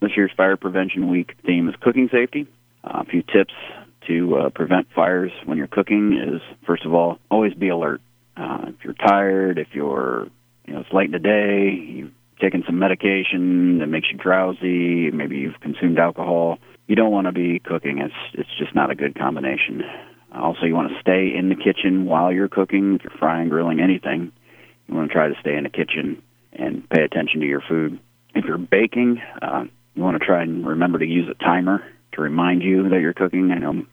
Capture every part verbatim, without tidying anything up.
This year's Fire Prevention Week theme is cooking safety. Uh, a few tips to uh, prevent fires when you're cooking is, first of all, always be alert. Uh, if you're tired, if you're, you know, it's late in the day, you've taken some medication that makes you drowsy, maybe you've consumed alcohol, you don't want to be cooking. It's it's just not a good combination. Also, you want to stay in the kitchen while you're cooking. If you're frying, grilling, anything, you want to try to stay in the kitchen and pay attention to your food. If you're baking, uh, you want to try and remember to use a timer to remind you that you're cooking. I know,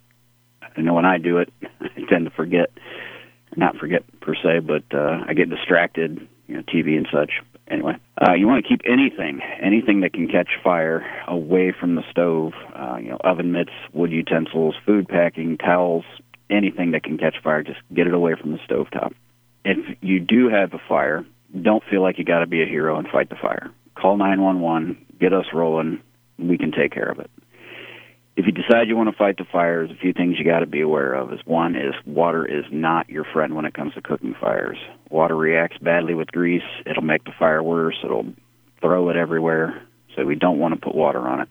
I know when I do it, I tend to forget. Not forget per se, but uh, I get distracted, you know, T V and such. Anyway, uh, you want to keep anything, anything that can catch fire away from the stove. Uh, you know, oven mitts, wood utensils, food packing, towels, anything that can catch fire. Just get it away from the stovetop. If you do have a fire, don't feel like you got to be a hero and fight the fire. Call nine one one, get us rolling. We can take care of it. If you decide you want to fight the fire, there's a few things you got to be aware of. Is one is water is not your friend when it comes to cooking fires. Water reacts badly with grease. It'll make the fire worse. It'll throw it everywhere. So we don't want to put water on it.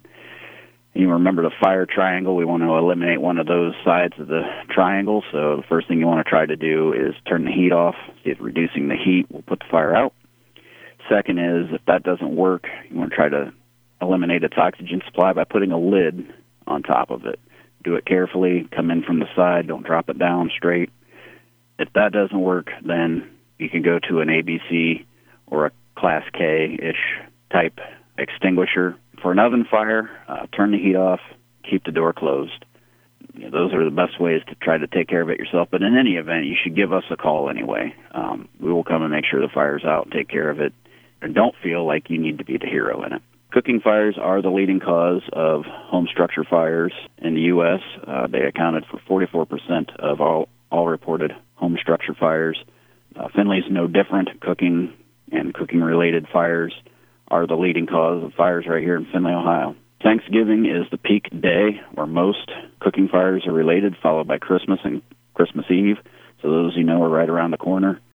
And you remember the fire triangle. We want to eliminate one of those sides of the triangle. So the first thing you want to try to do is turn the heat off. See if reducing the heat will put the fire out. Second is, if that doesn't work, you want to try to eliminate its oxygen supply by putting a lid on top of it. Do it carefully, come in from the side, don't drop it down straight. If that doesn't work, then you can go to an A B C or a Class K-ish type extinguisher. For an oven fire, uh, turn the heat off, keep the door closed. You know, those are the best ways to try to take care of it yourself. But in any event, you should give us a call anyway. Um, we will come and make sure the fire's out, take care of it, and don't feel like you need to be the hero in it. Cooking fires are the leading cause of home structure fires in the U S Uh, they accounted for forty-four percent of all, all reported home structure fires. Uh, Findlay's no different. Cooking and cooking-related fires are the leading cause of fires right here in Findlay, Ohio. Thanksgiving is the peak day where most cooking fires are related, followed by Christmas and Christmas Eve. So those you know are right around the corner.